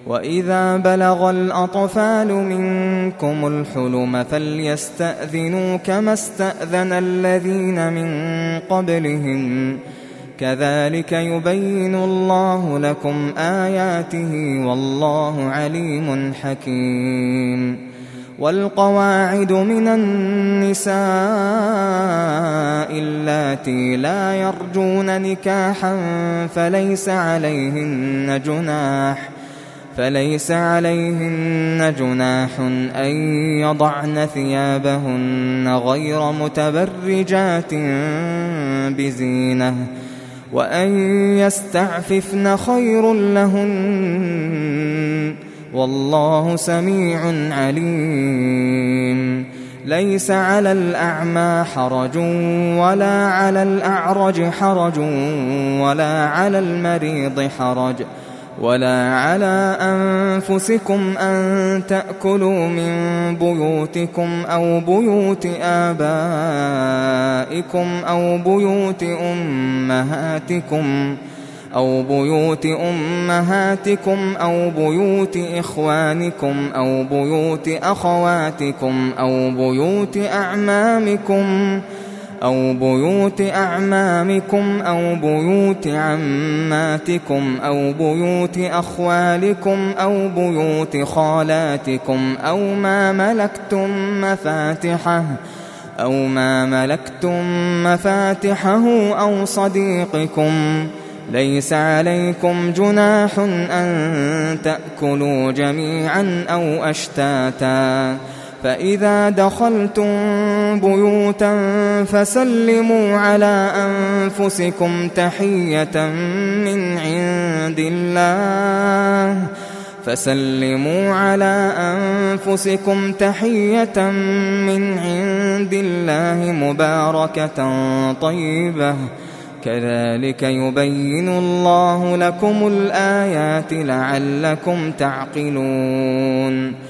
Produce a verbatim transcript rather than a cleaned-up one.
وإذا بلغ الأطفال منكم الحلم فليستأذنوا كما استأذن الذين من قبلهم كذلك يبين الله لكم آياته والله عليم حكيم. والقواعد من النساء اللاتي لا يرجون نكاحا فليس عليهن جناح فليس عليهن جناح أن يضعن ثيابهن غير متبرجات بزينة وأن يستعففن خير لهن والله سميع عليم. ليس على الأعمى حرج ولا على الأعرج حرج ولا على المريض حرج ولا على أنفسكم أن تأكلوا من بيوتكم أو بيوت آبائكم أو بيوت أمهاتكم أو بيوت أمهاتكم أو بيوت إخوانكم أو بيوت أخواتكم أو بيوت أعمامكم أو بيوت أعمامكم أو بيوت عماتكم أو بيوت أخوالكم أو بيوت خالاتكم أو ما ملكتم مفاتحه أو ما ملكتم مفاتحه أو صديقكم. ليس عليكم جناح أن تأكلوا جميعا أو أشتاتا فإذا دخلتم بيوتا فسلموا على أنفسكم تحية من عند الله فسلموا على أنفسكم تحية من عند الله مباركة طيبة كذلك يبين الله لكم الآيات لعلكم تعقلون.